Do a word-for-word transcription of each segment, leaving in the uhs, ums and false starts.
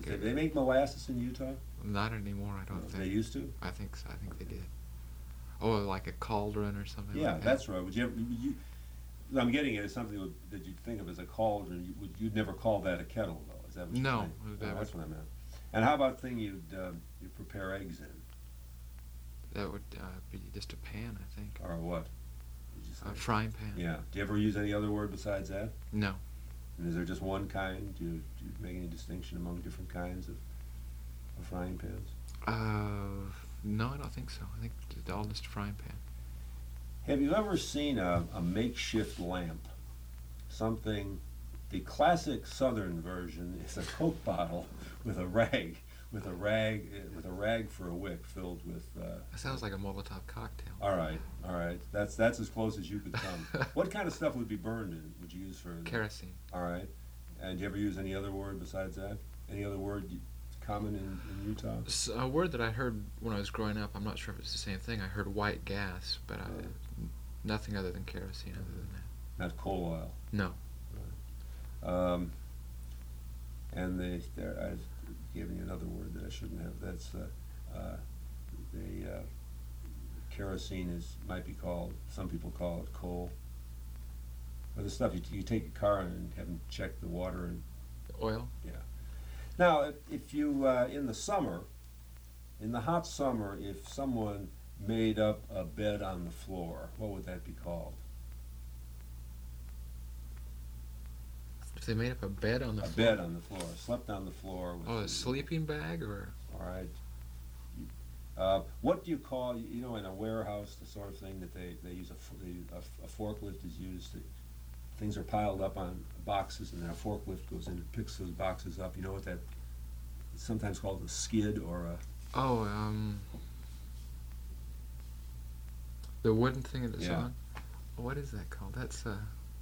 Did it, they make molasses in Utah? not anymore. I don't No, think they used to. I think so. I think they did. Oh, like a cauldron or something. Yeah, like that. that's right. Would you ever? Would you, what I'm getting at is something would- that you'd think of as a cauldron. You, would you'd never call that a kettle, though? Is that what you're No, saying? that No, would- that's what I meant. And how about thing you'd um, you prepare eggs in, That would uh, be just a pan, I think. or what? Did you A say? frying pan. Yeah. Do you ever use any other word besides that? No. And is there just one kind? Do you, do you make any distinction among different kinds of, of frying pans? Uh, no, I don't think so. I think it's all just a frying pan. Have you ever seen a, a makeshift lamp? Something, the classic Southern version is a Coke bottle with a rag, with a rag, eh, with a rag for a wick filled with. Uh, That sounds like a Molotov cocktail. all right, all right. That's that's as close as you could come. What kind of stuff would be burned in? Would you use for? Kerosene. All right. And do you ever use any other word besides that? Any other word you, common in, in Utah? S a word that I heard when I was growing up, I'm not sure if it's the same thing. I heard white gas, but I, Uh. nothing other than kerosene other than that. Not coal oil. No. Um, and they, there, I've given you another word that I shouldn't have. That's uh, uh, the uh, kerosene is might be called. Some people call it coal. But the stuff you, you take a car and have them check the water and Oil? yeah. Now, if, if you uh, in the summer, in the hot summer, if someone made up a bed on the floor, what would that be called? If they made up a bed on the A floor. bed on the floor, slept on the floor. With Oh, a the- sleeping bag or? All right. You- Uh, what do you call, you know, in a warehouse, the sort of thing that they, they use, a, f- they- a f- a forklift is used, to, things are piled up on boxes and then a forklift goes in and picks those boxes up. You know what that, it's sometimes called a skid or a, Oh, um, the wooden thing that's Yeah. on. What is that called? That's uh.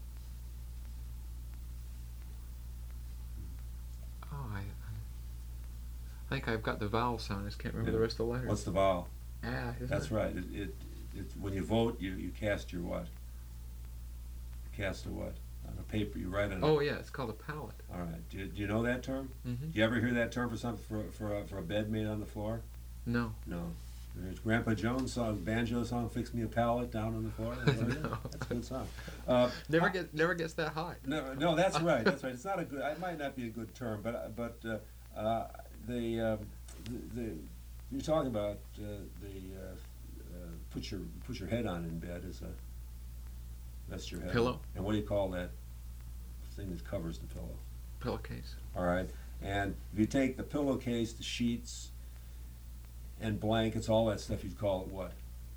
Oh, I. I think I've got the vowel sound. I just can't remember Yeah. the rest of the letters. what's the vowel? Ah, isn't That's it? right. It, it, it, when you vote, you, you cast your what? You cast a what? On a paper, you write on Oh a, yeah, it's called a pallet. all right. Do you, do you know that term? Mm-hmm. Do you ever hear that term for something, for, for, a, for a bed made on the floor? No. No. There's Grandpa Jones' song, banjo song, "Fix Me a Pallet" down on the floor. No. That's a good song. Uh, Never I- get never gets that high. No, no, that's right. That's right. It's not a good. It might not be a good term, but but uh, uh, the, um, the the you're talking about uh, the uh, uh, put your put your head on in bed as a that's your head. Pillow. And what do you call that thing that covers the pillow? Pillowcase. All right. And if you take the pillowcase, the sheets, and blankets, all that stuff, you'd call it what?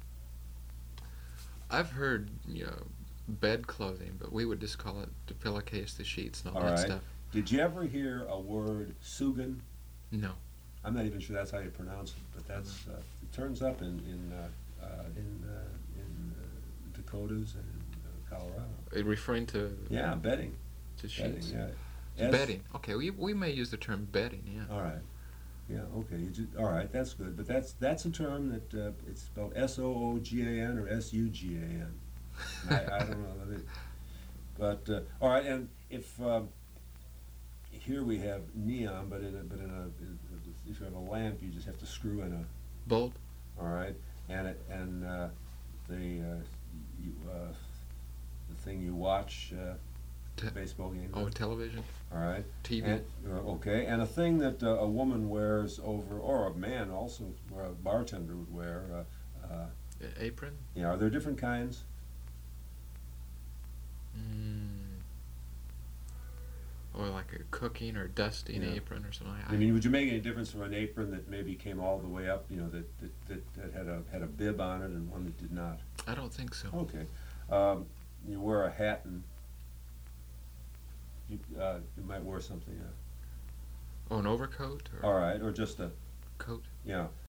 I've heard you know bed clothing, but we would just call it the pillowcase, the sheets, and all, All that right. stuff. Did you ever hear a word sugan? No. I'm not even sure that's how you pronounce it, but that's uh, it turns up in in uh, uh, in uh, in uh, Dakotas and in uh, Colorado. Uh, Referring to Yeah, bedding. to Bedding. sheets. Yeah. To S- bedding. Okay, we we may use the term bedding. Yeah. All right. Yeah. Okay. You ju- all right. That's good. But that's that's a term that uh, it's spelled S O O G A N or S U G A N. I, I don't know. I mean, but uh, all right. And if um, here we have neon, but in a, but in a in, if you have a lamp, you just have to screw in a. Bulb. All right, and it, and uh, the uh, you, uh, the thing you watch uh, Te- baseball game. Oh, television. All right. T V. And, uh, okay, and a thing that uh, a woman wears over, or a man also, or a bartender would wear. Uh, uh, A- apron. yeah, are there different kinds? Mm. Or like a cooking or dusting Yeah. apron or something. I mean, would you make any difference from an apron that maybe came all the way up? You know, that that, that, that had a had a bib on it, and one that did not. I don't think so. Okay. Um, you wear a hat, and you uh, you might wear something. Uh, Oh, an overcoat or all right, or just a coat. yeah.